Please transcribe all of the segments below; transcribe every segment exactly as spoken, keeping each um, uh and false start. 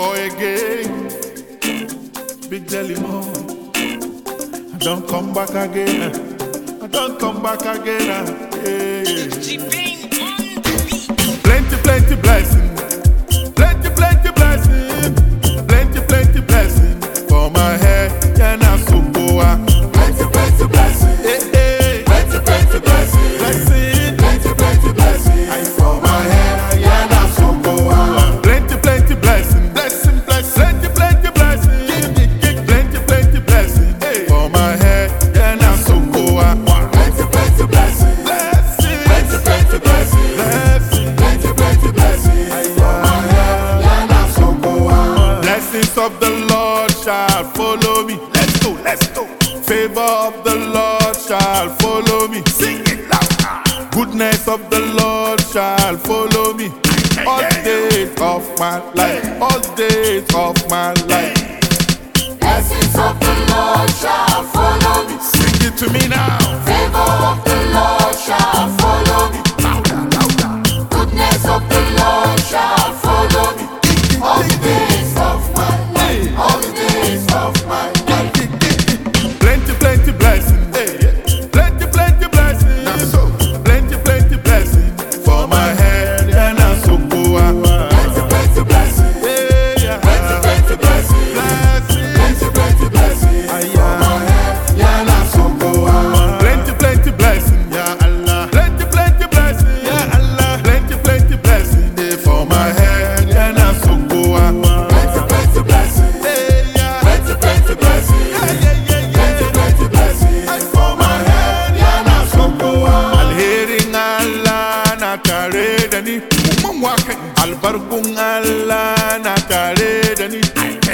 boy again. Big Jelly Mo. I don't come back again. I don't come back again. Yeah. Plenty, plenty blessing. Plenty, plenty blessing. Plenty, plenty blessing for my head. Yeah, now so go. Plenty, plenty blessing. Hey, hey. Plenty, plenty blessing. Blessing. Plenty, plenty blessing. I for my head. Yeah, now so go. Plenty, plenty blessing. Blessing, blessing. Plenty, plenty blessing. Plenty, plenty blessing for my head. Yeah, now so go. Plenty, plenty blessing. Blessing. Plenty, plenty blessing. Blessing. Plenty, plenty blessing for my head. Yeah, now so go. Blessings of the Lord shall follow me. Let's go, let's go. Favor of the Lord shall follow me. Sing it loud. Goodness of the Lord shall follow me. All days of my life. All days of my life. Blessings of the Lord shall follow me. Sing it to me now. Favor of the Lord shall follow me. Louder, louder. Goodness of the Lord shall follow me. All the days of my life. All the days of my life. Plenty, plenty blessing. Plenty, plenty blessing. Plenty, plenty blessing for my head. And I so go. Plenty, plenty blessing. Plenty, plenty blessing. Plenty, plenty blessing for my head. Yeah, and I so go. Plenty, plenty blessing. Ya Allah. Plenty, plenty blessing. Ya Allah. Plenty, plenty blessing for my head. And I so go. Plenty, plenty blessing. Plenty, plenty blessing. Plenty, plenty blessing for my head. Yeah, and I so go. Alherin Allah na tare da ni. Albarkun Allah na tare da ni.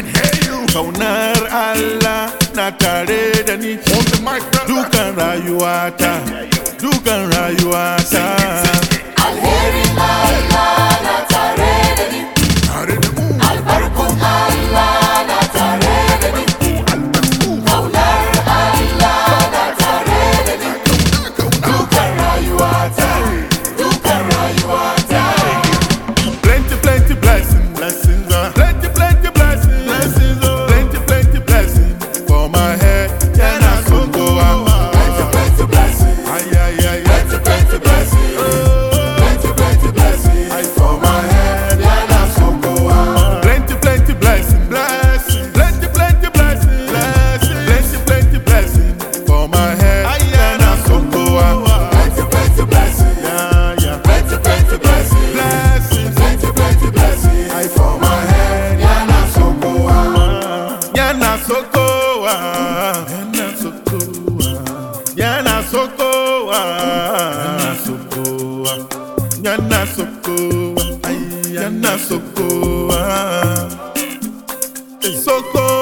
Kaunar Allah na tare da ni. Dukan rayuwata, dukan rayuwata. Alherin Allah na tare da ni. Albarkun Allah na tare da ni. Kaunar Allah na tare da ni. Dukan rayuwata, dukan rayuwata. Plenty, plenty blessing, blessings, uh. plenty, plenty blessing, blessings, uh. plenty, plenty blessing for my head. Yeah, now so go. Plenty, plenty blessing. Ay, ay, ay, ay. Plenty, plenty blessing. Plenty, plenty blessing for my head. Yeah, and I so go. Plenty, plenty blessing, blessing, plenty, plenty blessing, blessing, plenty, plenty blessing for my head. Yeah, now so go. Plenty, plenty blessing. Yeah, yeah. Plenty, plenty blessing. Blessings, Plenty, plenty blessing for my head. Yeah, and I so go. yeah, now so go. Yeah, now so go. Yeah, now so go. Yeah, now so go. Ay, yeah, now so go. So go.